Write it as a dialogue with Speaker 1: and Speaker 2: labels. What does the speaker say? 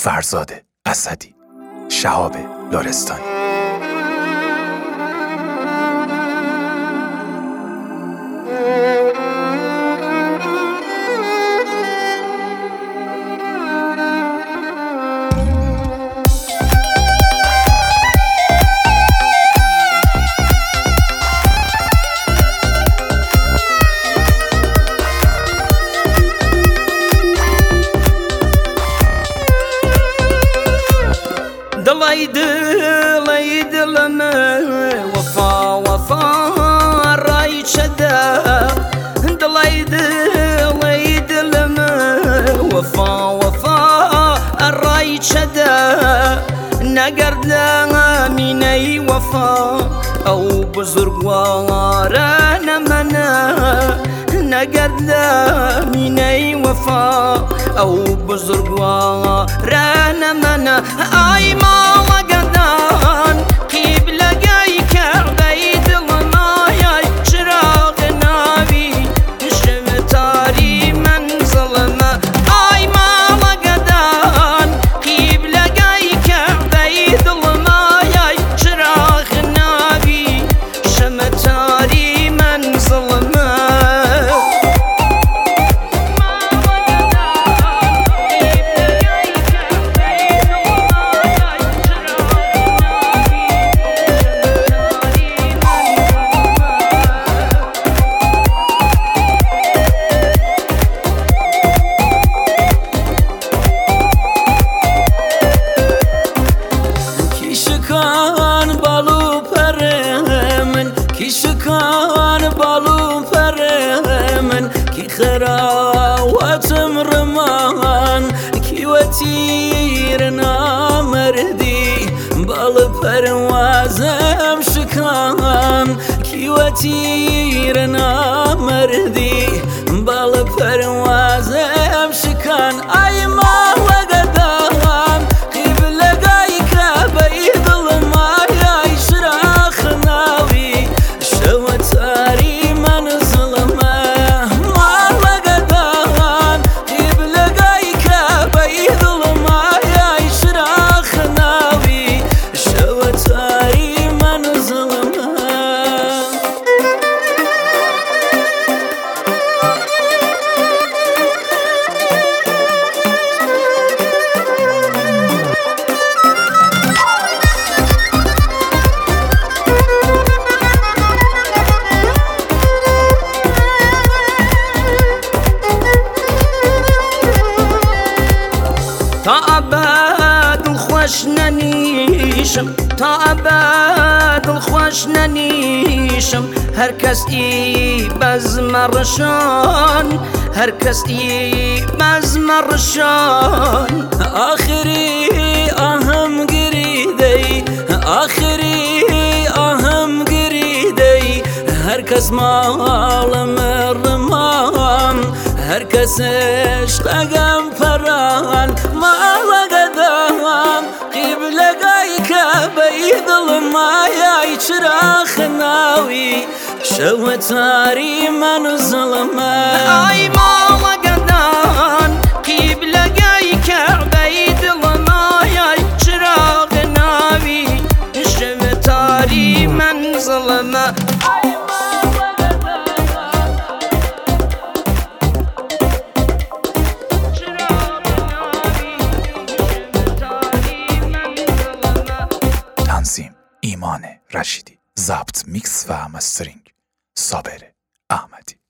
Speaker 1: فرزاد اسدی، شهاب لرستانی.
Speaker 2: دلي دلنا وفا راي شدا دلي دلنا وفا راي شدا نقرنا مني وفا او بزرگوارنا منا نقرنا مني وفا او بزرگوارنا منا اي ما وقدان قيب لقاي كردي دلنا ياي شراغ نابي شمتاري من ظلمه اي ما وقدان قيب لقاي كردي دلنا ياي شراغ نابي شمتاري من ظلمه كان بالو فرمن كي خراواتم رمان كي وتيرنا مردي بال پروازم شكان كي وتيرنا مردي بال پروازم شكان اي ما وقدام قيب لقايك بيد المايا يشراخ ناوي شوتاري من ظلمه ما وقدان قيب لقايك بيد المايا يشراخ ناوي شوتاري من ظلمه تا ابد خوش ننیشم تا ابد خوش ننیشم هر کس ای بزمرشان هر کس ای بزمرشان آخری آهم گریدی آخری آهم گریدی هر کس مالم رمان هر کس عشقم فران ما وقدام قيب لقايك بيد المايا يشراخ ناوي شوتاري من ظلمه اي ما وقدان قيب لقايك بيد المايا يشراخ ناوي شوتاري من ظلمه
Speaker 1: تنظیم ایمان رشیدی، ضبط، میکس و مسترینگ صابر احمدی.